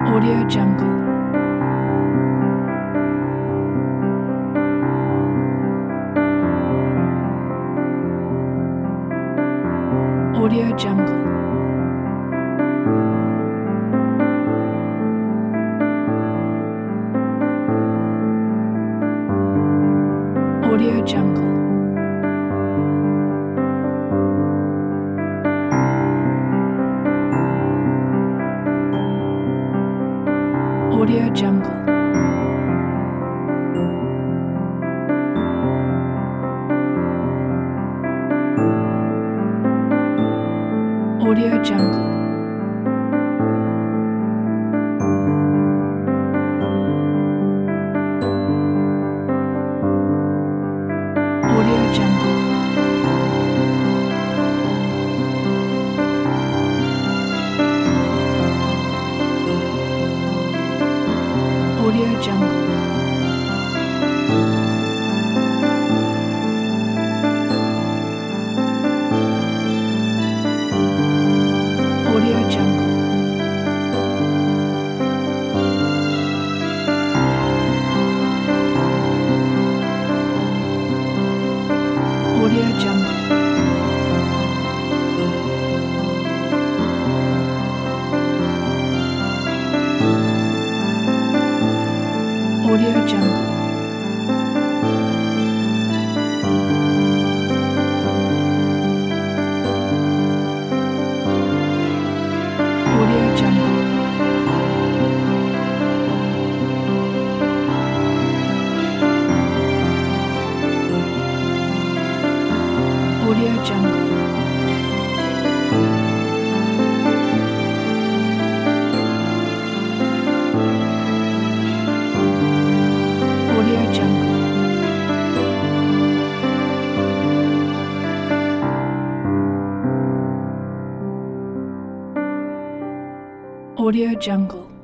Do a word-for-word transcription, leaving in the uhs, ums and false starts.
Audio Jungle. Audio Jungle. Audio Jungle. Audio Jungle. Audio Jungle. Audio Jungle. Audio Jungle. Audio Jungle. Audio Jungle. Audio Jungle. Audio Jungle. Audio Jungle. Audio Jungle. Audio Jungle.